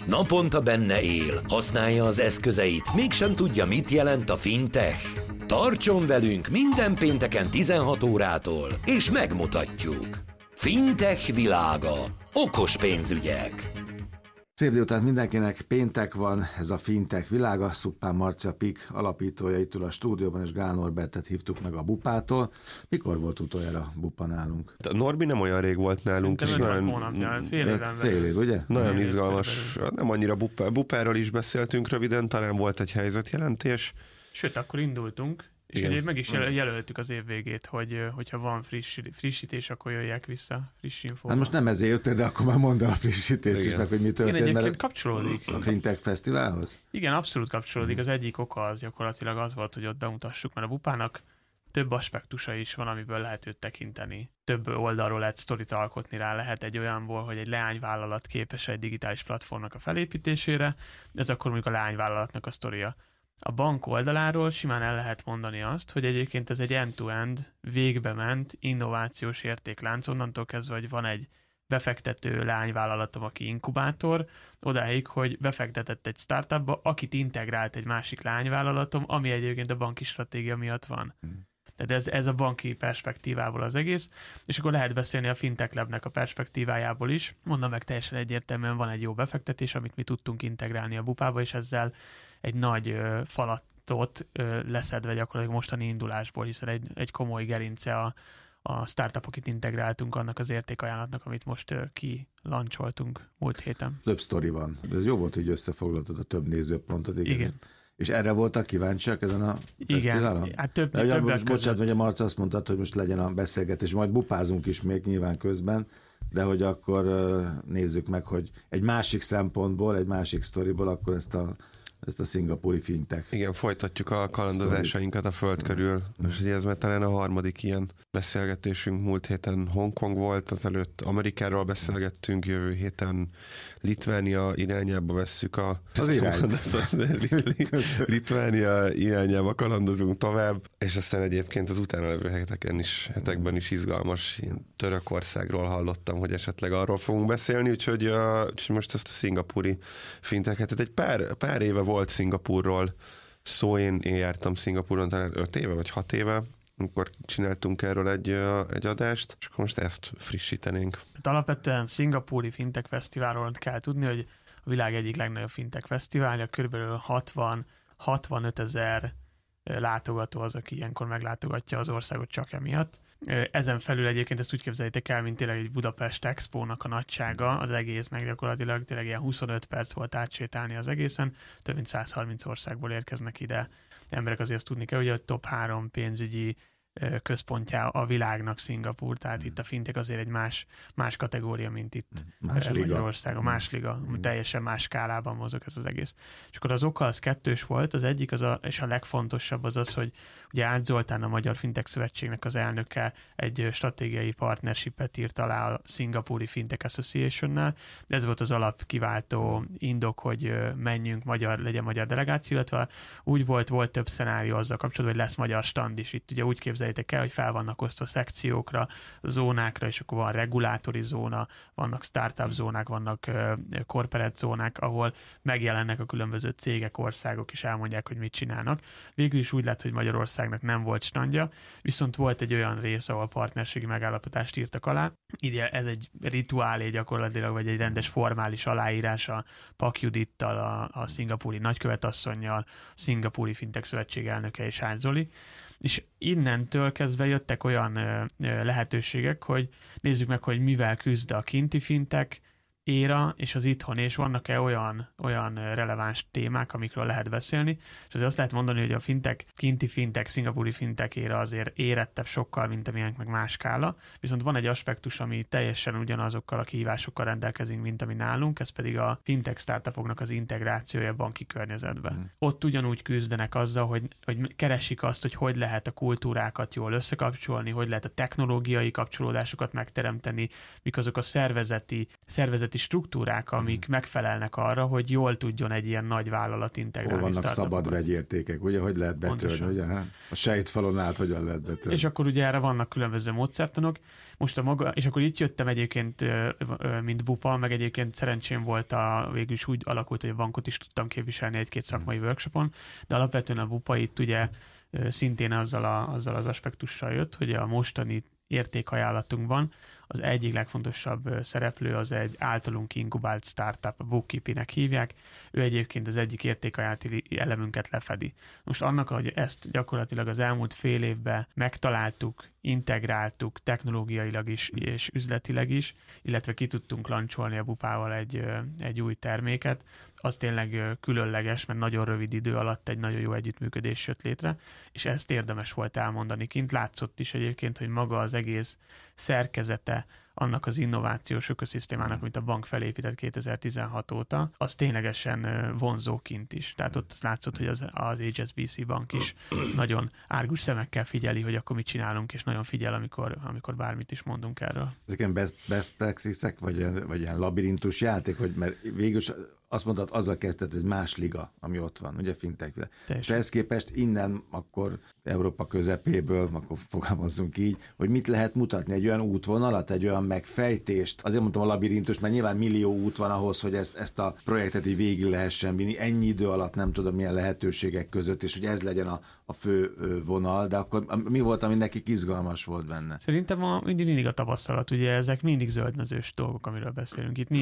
Naponta benne él, használja az eszközeit, mégsem tudja, mit jelent a fintech. Tartson velünk minden pénteken 16 órától, és megmutatjuk. Fintech világa. Okos pénzügyek. Szép délután mindenkinek, péntek van, ez a Fintech világa, Szuppán Marcia PIK alapítója itt ül a stúdióban, és Gál Norbertet hívtuk meg a Bupától. Mikor volt utoljára Bupa nálunk? A Norbi nem olyan rég volt nálunk, és fél év, ugye? Nagyon izgalmas, nem annyira Bupáról is beszéltünk röviden, talán volt egy helyzetjelentés. Sőt, akkor indultunk, és egyébként meg is jelöltük az év végét, hogyha van frissítés, akkor jöjjek vissza friss infóval. Hát most nem ezért jöttél, de akkor már mondd el a frissítést is, meg hogy mi történt. Igen, egyébként kapcsolódik. A Fintech Fesztiválhoz? Igen, abszolút kapcsolódik. Az egyik oka az gyakorlatilag az volt, hogy ott bemutassuk, mert a Bupának több aspektusa is van, amiből lehet őt tekinteni. Több oldalról lehet sztorit alkotni rá, lehet egy olyanból, hogy egy leányvállalat képes egy digitális platformnak a felépítésére, ez akkor mondjuk a leányvállalatnak a sztoria. A bank oldaláról simán el lehet mondani azt, hogy egyébként ez egy end-to-end, végbe ment innovációs értéklánc, onnantól kezdve, hogy van egy befektető leányvállalatom, aki inkubátor, odáig, hogy befektetett egy startupba, akit integrált egy másik leányvállalatom, ami egyébként a banki stratégia miatt van. Tehát ez a banki perspektívából az egész, és akkor lehet beszélni a Fintech Labnek a perspektívájából is. Mondom meg teljesen egyértelműen van egy jó befektetés, amit mi tudtunk integrálni a Bupába, és ezzel egy nagy falatot leszedve gyakorlatilag mostani indulásból, hiszen egy komoly gerince a startupokit integráltunk annak az értékajánlatnak, amit most kilancsoltunk múlt héten. Több sztori van. Ez jó volt, hogy összefoglaltad a több nézőpontot. Igen. És erre voltak kíváncsiak ezen a fesztiválon? Igen, hát többek között. Bocsánat, hogy a Marca azt mondtad, hogy most legyen a beszélgetés, majd bupázunk is még nyilván közben, de hogy akkor nézzük meg, hogy egy másik szempontból, egy másik sztoriból akkor ezt a szingapúri fintech. Igen, folytatjuk a kalandozásainkat a föld körül. És ugye ez már talán a harmadik ilyen beszélgetésünk. Múlt héten Hongkong volt, azelőtt Amerikáról beszélgettünk, jövő héten Litvánia irányába vesszük az irányt. Litvánia irányába kalandozunk tovább, és aztán egyébként az utána levő hetekben is izgalmas. Ilyen Törökországról hallottam, hogy esetleg arról fogunk beszélni, úgyhogy most ezt a szingapúri finteket, egy pár éve volt Szingapúrról szó, én jártam Szingapúron talán 5 éve vagy 6 éve, amikor csináltunk erről egy adást, és akkor most ezt frissítenénk. Hát alapvetően szingapúri Fintech Fesztiválról kell tudni, hogy a világ egyik legnagyobb Fintech Fesztiválja, körülbelül 60-65 ezer látogató az, aki ilyenkor meglátogatja az országot csak emiatt. Ezen felül egyébként ezt úgy képzeljétek el, mint tényleg egy Budapest Expo-nak a nagysága az egésznek, gyakorlatilag tényleg ilyen 25 perc volt átsétálni az egészen, több mint 130 országból érkeznek ide emberek, azért azt tudni kell, hogy a top 3 pénzügyi központja a világnak Szingapúr, tehát itt a fintech azért egy más kategória, mint itt Magyarországon, más liga, teljesen más skálában mozog ez az egész. És akkor az oka az kettős volt, az egyik, és a legfontosabb az, hogy ugye Ács Zoltán, a Magyar Fintech Szövetségnek az elnöke egy stratégiai partnershipet írt alá a Szingapúri Fintech Association-nel. Ez volt az alapkiváltó indok, hogy menjünk, legyen magyar delegáció, illetve úgy volt több szenárió azzal kapcsolatban, hogy lesz magyar stand is. Itt ugye úgy képzeljétek el, hogy fel vannak osztva szekciókra, zónákra, és akkor van regulátori zóna, vannak startup zónák, vannak corporate zónák, ahol megjelennek a különböző cégek, országok, és elmondják, hogy mit csinálnak. Végül is úgy lett, hogy Magyarországnak nem volt standja, viszont volt egy olyan rész, ahol partnerségi megállapodást írtak alá. Ugye ez egy rituálé gyakorlatilag, vagy egy rendes formális aláírás a Pak Judittal, a szingapúri nagykövetasszonnyal, a Szingapúri Fintech Szövetség elnöke és Ács Zoli. És innentől kezdve jöttek olyan lehetőségek, hogy nézzük meg, hogy mivel küzd a kinti fintech éra és az itthon, és vannak-e olyan releváns témák, amikről lehet beszélni, és azért azt lehet mondani, hogy a kinti fintech, szingapúri fintech éra azért érettebb sokkal, mint amilyen meg más skála, viszont van egy aspektus, ami teljesen ugyanazokkal a kihívásokkal rendelkezik, mint ami nálunk, ez pedig a fintech startupoknak az integrációja banki környezetben. Ott ugyanúgy küzdenek azzal, hogy keresik azt, hogy lehet a kultúrákat jól összekapcsolni, hogy lehet a technológiai kapcsolódásokat megteremteni, mik azok a szervezeti vállalati struktúrák, amik megfelelnek arra, hogy jól tudjon egy ilyen nagy vállalat integrálni. Hol vannak szabad vegyértékek, ugye, hogy lehet betörni, ugye? A sejtfalon át hogyan lehet betörni. És akkor ugye erre vannak különböző módszertanok. Most és akkor itt jöttem egyébként, mint bupa, meg egyébként szerencsém volt, végül is úgy alakult, hogy a bankot is tudtam képviselni egy-két szakmai workshopon, de alapvetően a bupa itt ugye szintén azzal az aspektussal jött, hogy a mostani értékajánlatunkban az egyik legfontosabb szereplő az egy általunk inkubált startup, a Bookkeeping-nek hívják. Ő egyébként az egyik értékajánlati elemünket lefedi. Most annak, hogy ezt gyakorlatilag az elmúlt fél évben megtaláltuk, integráltuk technológiailag is és üzletileg is, illetve ki tudtunk lancsolni a bupával egy új terméket, az tényleg különleges, mert nagyon rövid idő alatt egy nagyon jó együttműködés jött létre, és ezt érdemes volt elmondani kint. Látszott is egyébként, hogy maga az egész szerkezete annak az innovációs ökoszisztémának, amit a bank felépített 2016 óta, az ténylegesen vonzóként is. Tehát ott az látszott, hogy az HSBC bank is nagyon árgus szemekkel figyeli, hogy akkor mit csinálunk, és nagyon figyel, amikor bármit is mondunk erről. Ezek ilyen best practices-ek, vagy ilyen labirintus játék, hogy mert végül azt mondtad, azzal kezdett, hogy más liga, ami ott van, ugye fintech. És ehhez képest innen akkor Európa közepéből, akkor fogalmazzunk így, hogy mit lehet mutatni, egy olyan útvonalat, egy olyan megfejtést. Azért mondtam a labirintus, mert nyilván millió út van ahhoz, hogy ezt a projektet így végig lehessen vinni. Ennyi idő alatt nem tudom milyen lehetőségek között, és hogy ez legyen a fő vonal, de akkor mi volt, ami nekik izgalmas volt benne? Szerintem mindig a tapasztalat, ugye ezek mindig zöldmezős dolgok, amiről beszélünk. Itt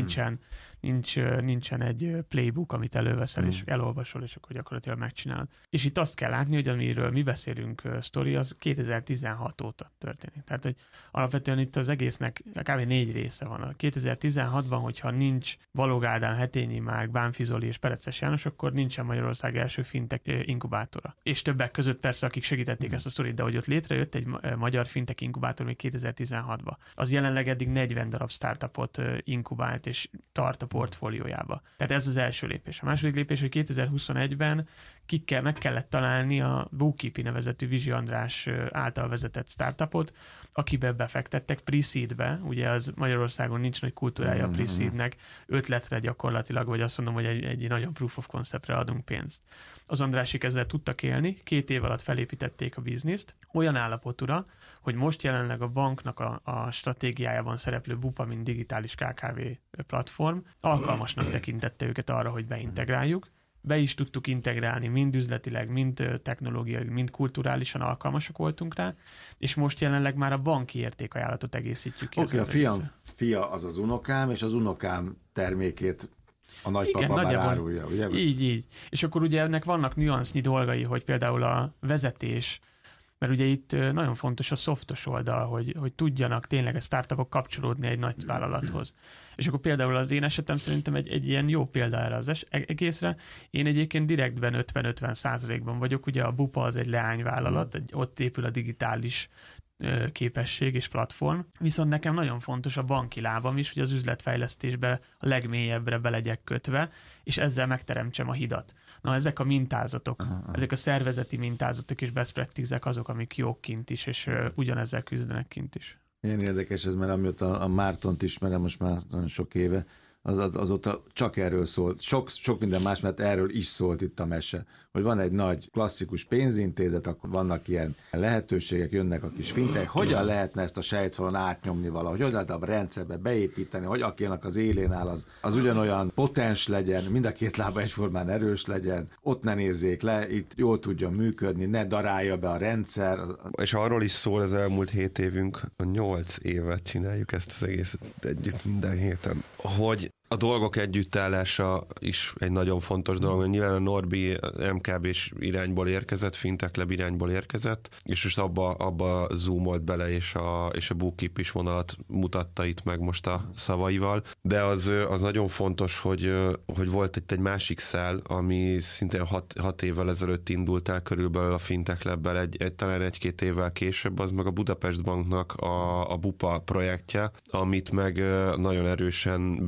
nincsen egy playbook, amit előveszel, és elolvasol, és akkor gyakorlatilag megcsinálod. És itt azt kell látni, hogy amiről mi beszélünk sztori, az 2016 óta történik. Tehát, hogy alapvetően itt az egésznek kb. 4 része van. 2016-ban, hogyha nincs Balogh Ádám, Hetényi Márk, Bánfi Zoli és Pereces János, akkor nincsen Magyarország első fintech inkubátora. És többek között persze, akik segítették ezt a sztorit, de hogy ott létrejött egy magyar fintech inkubátor még 2016-ban. Az jelenleg eddig 40 darab startupot inkubált és tart a portfóliójába. Tehát ez az első lépés. A második lépés, hogy 2021-ben meg kellett találni a Bookkeeping nevezetű Vizsi András által vezetett startupot, akibe befektettek pre-seedbe, ugye az Magyarországon nincs nagy kultúrája a pre-seednek, ötletre gyakorlatilag, vagy azt mondom, hogy egy nagyon proof of conceptre adunk pénzt. Az Andrásik ezzel tudtak élni, 2 év alatt felépítették a bizniszt, olyan állapotura, hogy most jelenleg a banknak a stratégiájában szereplő bupa, mint digitális KKV platform, alkalmasnak tekintette őket arra, hogy beintegráljuk. Be is tudtuk integrálni, mind üzletileg, mind technológiai, mind kulturálisan alkalmasak voltunk rá, és most jelenleg már a banki értékajánlatot egészítjük ki. Oké, a fia az az unokám, és az unokám termékét a nagypapa már árulja, ugye? Így. És akkor ugye ennek vannak nüansznyi dolgai, hogy például a vezetés, mert ugye itt nagyon fontos a szoftos oldal, hogy tudjanak tényleg a startupok kapcsolódni egy nagy vállalathoz. És akkor például az én esetem szerintem egy ilyen jó példa erre az egészre. Én egyébként direktben 50-50%-ban vagyok, ugye a bupa az egy leányvállalat, ott épül a digitális képesség és platform, viszont nekem nagyon fontos a banki lábam is, hogy az üzletfejlesztésbe a legmélyebbre be legyek kötve, és ezzel megteremtsem a hidat. Na, ezek a mintázatok, ezek a szervezeti mintázatok és best practices-ek azok, amik jók kint is, és ugyanezzel küzdenek kint is. Ilyen érdekes ez, mert amióta a Mártont ismerem most már nagyon sok éve, azóta csak erről szólt. Sok minden más, mert erről is szólt itt a mese. Hogy van egy nagy klasszikus pénzintézet, akkor vannak ilyen lehetőségek, jönnek a kis fintech. Hogyan lehetne ezt a sejtfalon átnyomni valahogy? Hogy lehet a rendszerbe beépíteni, hogy akinek az élén áll, az ugyanolyan potens legyen, mind a 2 lába egyformán erős legyen, ott ne nézzék le, itt jól tudjon működni, ne darálja be a rendszer. És arról is szól az elmúlt 7 évünk, a 8 évet csináljuk ezt az egészet együtt minden héten, hogy a dolgok együttállása is egy nagyon fontos dolog. Nyilván a Norbi MKB-s irányból érkezett, Fintech Lab irányból érkezett, és most abba zoomolt bele, és a Bookkeep is vonalat mutatta itt meg most a szavaival. De az nagyon fontos, hogy volt itt egy másik szál, ami szintén 6 évvel ezelőtt indult el körülbelül a Fintech Labbel, talán 1-2 évvel később, az meg a Budapest Banknak a Bupa projektje, amit meg nagyon erősen, viszonylag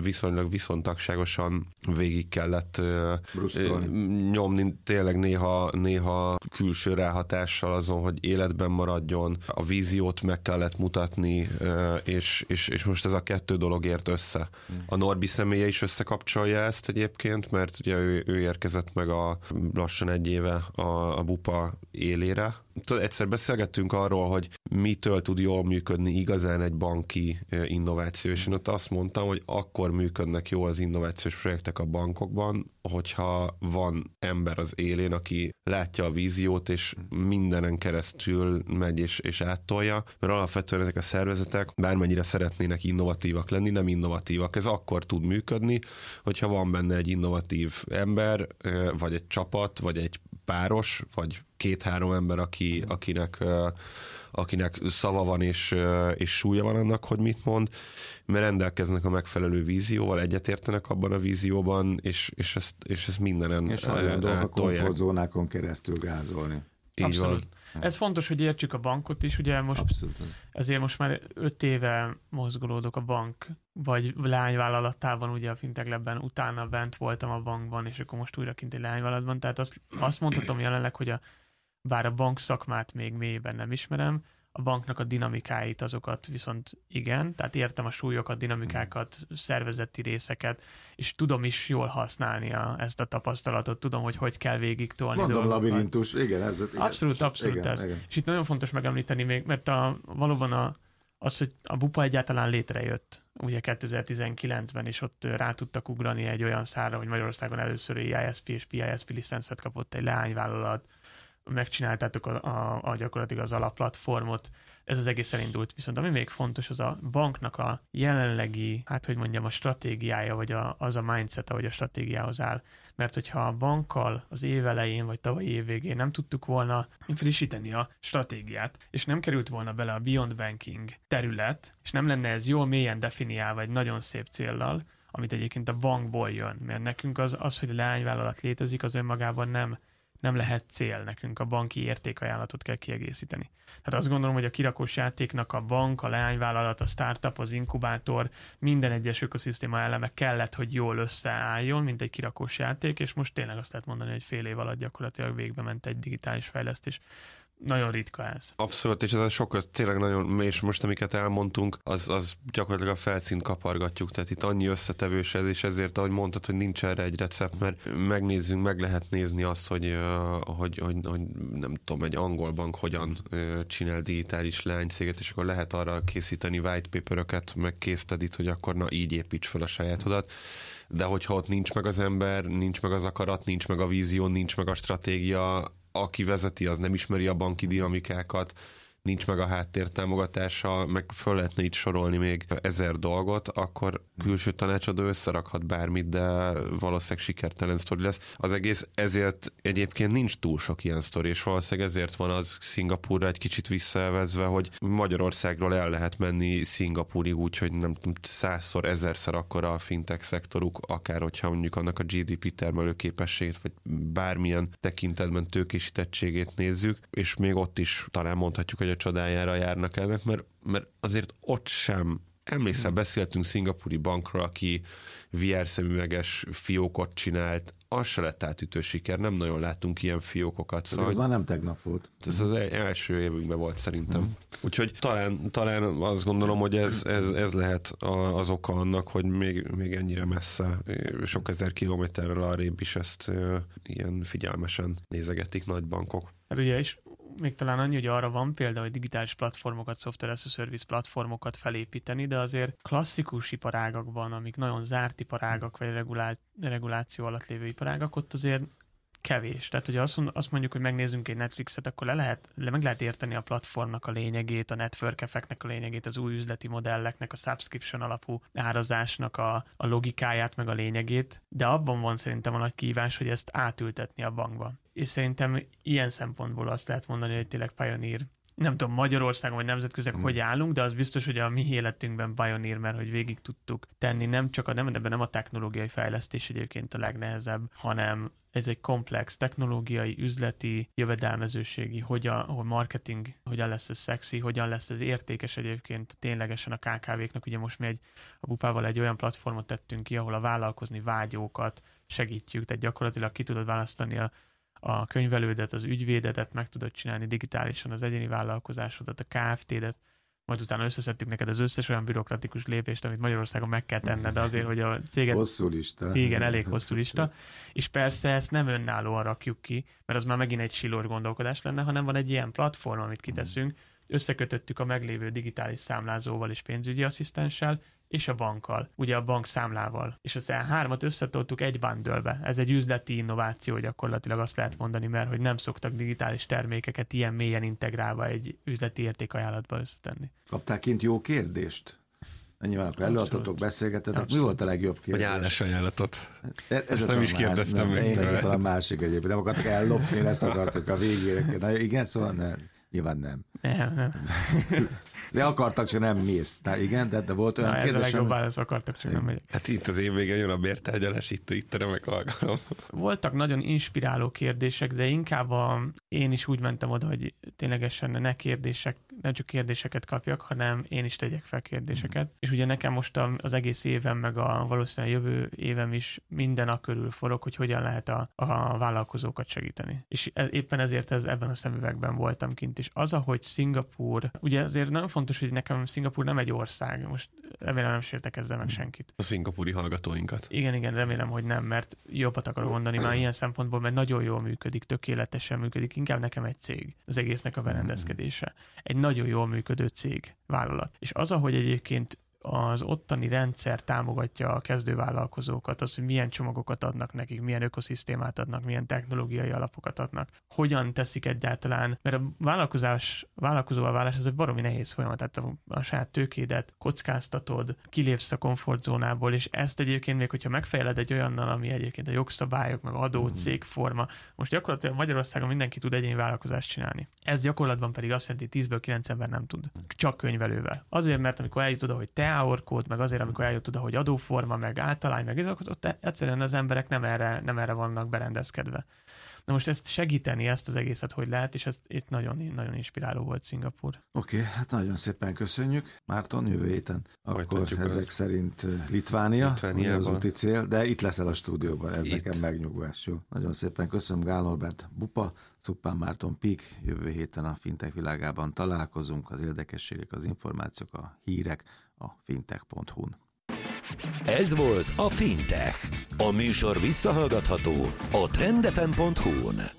gyakorlatilag viszontagságosan végig kellett nyomni, tényleg néha külső ráhatással azon, hogy életben maradjon, a víziót meg kellett mutatni, és most ez a kettő dolog ért össze. A Norbi személye is összekapcsolja ezt egyébként, mert ugye ő érkezett meg lassan 1 éve a Bupa élére. Egyszer beszélgettünk arról, hogy mitől tud jól működni igazán egy banki innováció, és én ott azt mondtam, hogy akkor működnek jól az innovációs projektek a bankokban, hogyha van ember az élén, aki látja a víziót, és mindenen keresztül megy és áttolja, mert alapvetően ezek a szervezetek bármennyire szeretnének innovatívak lenni, nem innovatívak. Ez akkor tud működni, hogyha van benne egy innovatív ember, vagy egy csapat, vagy egy páros, vagy 2-3 ember, akinek szava van és súlya van annak, hogy mit mond, mert rendelkeznek a megfelelő vízióval, egyetértenek abban a vízióban, és ezt mindenen és hajlandóak a komfortzónákon keresztül gázolni. Abszolút. Ez fontos, hogy értsük a bankot is, ugye ezért most már 5 éve mozgolódok a bank, vagy leányvállalatában, ugye a Fintech Labben, utána bent voltam a bankban, és akkor most újra kint egy leányvállalatban, tehát azt mondhatom jelenleg, hogy bár a bank szakmát még mélyben nem ismerem, a banknak a dinamikáit, azokat viszont igen, tehát értem a súlyokat, dinamikákat, szervezeti részeket, és tudom is jól használni ezt a tapasztalatot, tudom, hogy kell végig tolni dolgokat. Labirintus, igen, ez. Igen. Abszolút igen, ez. Igen. És itt nagyon fontos megemlíteni még, mert valóban az, hogy a Bupa egyáltalán létrejött, ugye 2019-ben, és ott rá tudtak ugrani egy olyan szárra, hogy Magyarországon először ISP és PISP licencet kapott egy leányvállalat, megcsináltátok gyakorlatilag az alapplatformot, ez az egész elindult. Viszont ami még fontos, az a banknak a jelenlegi, a stratégiája, vagy az a mindset, ahogy a stratégiához áll. Mert hogyha a bankkal az év elején, vagy tavalyi év végén nem tudtuk volna frissíteni a stratégiát, és nem került volna bele a Beyond Banking terület, és nem lenne ez jól mélyen definiálva egy nagyon szép céllal, amit egyébként a bankból jön. Mert nekünk az hogy a leányvállalat létezik, az önmagában nem lehet cél, nekünk a banki értékajánlatot kell kiegészíteni. Tehát azt gondolom, hogy a kirakós játéknak a bank, a leányvállalat, a startup, az inkubátor, minden egyes ökoszisztéma eleme kellett, hogy jól összeálljon, mint egy kirakós játék, és most tényleg azt lehet mondani, hogy fél év alatt gyakorlatilag végbe ment egy digitális fejlesztés. Nagyon ritka ez. Abszolút, és ez a sok, tényleg nagyon, és most amiket elmondtunk, az gyakorlatilag a felszínt kapargatjuk, tehát itt annyi összetevős ez, és ezért, ahogy mondtad, hogy nincs erre egy recept, mert meg lehet nézni azt, hogy nem tudom, egy angol bank hogyan csinál digitális leánycéget, és akkor lehet arra készíteni white paperöket, meg case study-t, hogy akkor na így építs fel a sajátodat. De hogyha ott nincs meg az ember, nincs meg az akarat, nincs meg a vízió, nincs meg a stratégia, aki vezeti, az nem ismeri a banki dinamikákat, nincs meg a háttértámogatása, meg föl lehetne itt sorolni még 1000 dolgot, akkor külső tanácsadó összerakhat bármit, de valószínűleg sikertelen sztori lesz. Az egész ezért egyébként nincs túl sok ilyen sztori, és valószínűleg ezért van az Szingapúrra egy kicsit visszavezve, hogy Magyarországról el lehet menni Szingapúrig úgy, hogy nem tudom, 100-szor, 1000-szer akkora a fintech szektoruk, akár hogyha mondjuk annak a GDP termelő képességét, vagy bármilyen tekintetben tőkésítettségét nézzük, és még ott is talán mondhatjuk, hogy a csodájára járnak ennek, mert azért ott sem. Emlékszel, beszéltünk szingapúri bankról, aki VR szemüveges fiókot csinált, az se lett átütő siker, nem nagyon láttunk ilyen fiókokat. Szóval, ez már nem tegnap volt. Ez az első évünkben volt szerintem. Úgyhogy talán azt gondolom, hogy ez lehet az oka annak, hogy még ennyire messze, sok ezer kilométerrel arrébb is ezt ilyen figyelmesen nézegetik nagy bankok. Hát ugye is még talán annyi, hogy arra van példa, hogy digitális platformokat, software as a service platformokat felépíteni, de azért klasszikus iparágakban, amik nagyon zárt iparágak, vagy reguláció alatt lévő iparágak, ott azért kevés. Tehát, hogyha azt mondjuk, hogy megnézzünk egy Netflixet, akkor meg lehet érteni a platformnak a lényegét, a network effektnek a lényegét, az új üzleti modelleknek, a subscription alapú árazásnak a logikáját, meg a lényegét, de abban van szerintem a nagy kihívás, hogy ezt átültetni a bankba. És szerintem ilyen szempontból azt lehet mondani, hogy tényleg Pioneer nem tudom, Magyarországon vagy nemzetközileg hogy állunk, de az biztos, hogy a mi életünkben pioneer, mert hogy végig tudtuk tenni, nem a technológiai fejlesztés egyébként a legnehezebb, hanem ez egy komplex technológiai, üzleti, jövedelmezőségi, hogy marketing, hogyan lesz ez szexi, hogyan lesz ez értékes egyébként ténylegesen a KKV-knak. Ugye most mi a Bupával egy olyan platformot tettünk ki, ahol a vállalkozni vágyókat segítjük, tehát gyakorlatilag ki tudod választani a könyvelődet, az ügyvédedet, meg tudod csinálni digitálisan az egyéni vállalkozásodat, a KFT-det, majd utána összeszedtük neked az összes olyan bürokratikus lépést, amit Magyarországon meg kell tenned azért, hogy a céget... Hosszú lista. Igen, elég hosszú lista. És persze ezt nem önállóan rakjuk ki, mert az már megint egy silós gondolkodás lenne, hanem van egy ilyen platform, amit kiteszünk, összekötöttük a meglévő digitális számlázóval és pénzügyi asszisztenssel, és a bankkal, ugye a bank számlával. És aztán hármat összetoltuk egy bundle-be. Ez egy üzleti innováció, gyakorlatilag azt lehet mondani, mert hogy nem szoktak digitális termékeket ilyen mélyen integrálva egy üzleti értékajánlatba összetenni. Kapták kint jó kérdést? Nyilván akkor előadtatok, beszélgetetek. Mi volt a legjobb kérdés? Vagy állásajánlatot. Ezt nem is kérdeztem még. Én ez talán másik egyébként. Nem akartak ellopni, ezt akartak a végére. Na, igen, szóval nem. Nyilván nem. Nem. De akartak, csak nem mész. Igen, de volt olyan kérdés. Ez a legjobb válasz, akartak, csak nem megyek. Hát itt az év végén jön a bértárgyalás, itt a remek alkalom. Voltak nagyon inspiráló kérdések, de inkább én is úgy mentem oda, hogy ténylegesen nem csak kérdéseket kapjak, hanem én is tegyek fel kérdéseket. És ugye nekem most az egész évem, meg valószínűleg jövő évem is minden a körül forog, hogy hogyan lehet a vállalkozókat segíteni. És éppen ezért ebben a szemüvegben voltam kint. És az, ahogy Szingapúr, ugye azért nagyon fontos, hogy nekem Szingapúr nem egy ország, most remélem nem sértek ezzel meg senkit. A szingapúri hallgatóinkat. Igen, remélem, hogy nem, mert jobbat akarok mondani már ilyen szempontból, mert nagyon jól működik, tökéletesen működik, inkább nekem egy cég, az egésznek a berendezkedése. Egy nagyon jól működő cég, vállalat. És az, ahogy egyébként az ottani rendszer támogatja a kezdővállalkozókat, az, hogy milyen csomagokat adnak nekik, milyen ökoszisztémát adnak, milyen technológiai alapokat adnak, hogyan teszik egyáltalán, mert a vállalkozóvá válás ez egy baromi nehéz folyamat, tehát a saját tőkédet kockáztatod, kilépsz a komfortzónából, és ezt egyébként még, hogyha megfejled egy olyannal, ami egyébként a jogszabályok, meg adó, cégforma, most gyakorlatilag Magyarországon mindenki tud egyéni vállalkozást csinálni. Ez gyakorlatban pedig azt jelenti, 10-ből 9 ember nem tud. Csak könyvelővel. Azért, mert amikor eljut oda, hogy teaorkód, meg azért, amikor eljut oda, hogy adóforma, meg általány, meg ott egyszerűen az emberek nem erre vannak berendezkedve. Na most ezt segíteni, ezt az egészet, hogy lehet, és ez itt nagyon, nagyon inspiráló volt Szingapúr. Oké, hát nagyon szépen köszönjük. Márton, jövő héten akkor ezek szerint Litvánia az úti cél, de itt leszel a stúdióban, ez itt. Nekem megnyugvás. Jó. Nagyon szépen köszönöm, Gál Norbert Bupa, Cuppán Márton Pík, jövő héten a fintech világában találkozunk, az érdekességek, az információk, a hírek a fintech.hu-n. Ez volt a Fintech. A műsor visszahallgatható a trendfm.hu-n.